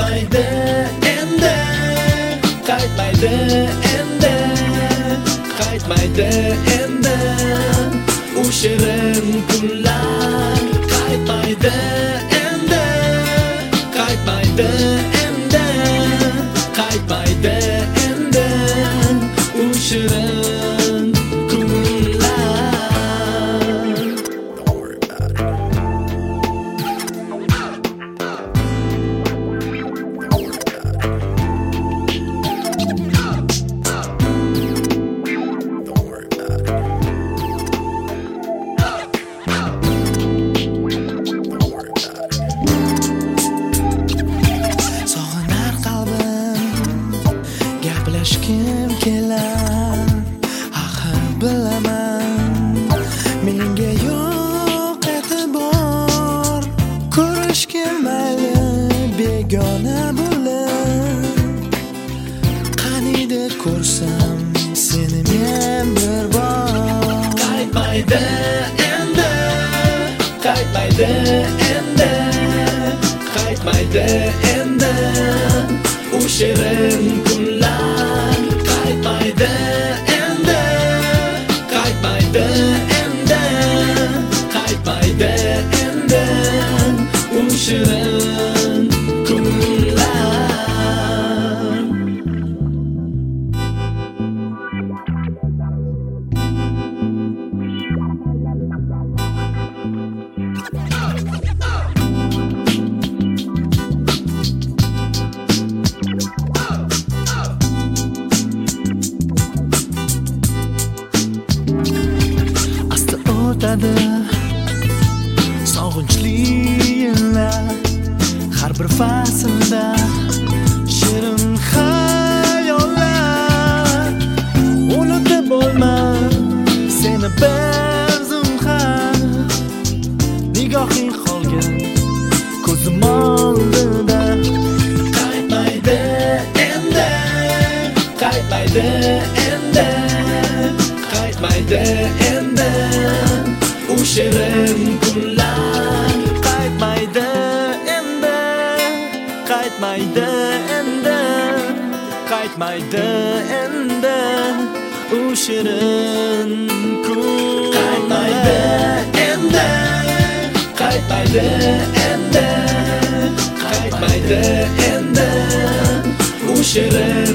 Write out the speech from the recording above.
qaytmaydi endi, qaytmaydi endi, qaytmaydi endi. U shirin kunlar qaytmaydi endi, qaytmaydi endi, qaytmaydi endi. U shirin kunlar. Don't worry about it. Gaplashgim kelar, axir bilaman menga yo'q e'tibor. Ko'rishgim mayli begona bo'lib, qaniydir ko'rsam seni men bir bor. Qaytmaydi endi, qaytmaydi endi, qaytmaydi endi. U shirin kunlar qaytmaydi endi, qaytmaydi endi, qaytmaydi endi. U shirin kunlar. O'tadi sog'inchli yillar, har bir faslda shirin xayollar. Unutib bo'lmay seni bir zumxar, nigohing qolgan ko'zim oldida. Qaytmaydi endi, qaytmaydi endi, qaytmaydi endi. U shirin kunlar Qaytmaydi endi, qaytmaydi endi, qaytmaydi endi. U shirin kun. qaytmaydi endi, qaytmaydi endi, qaytmaydi endi. U shirin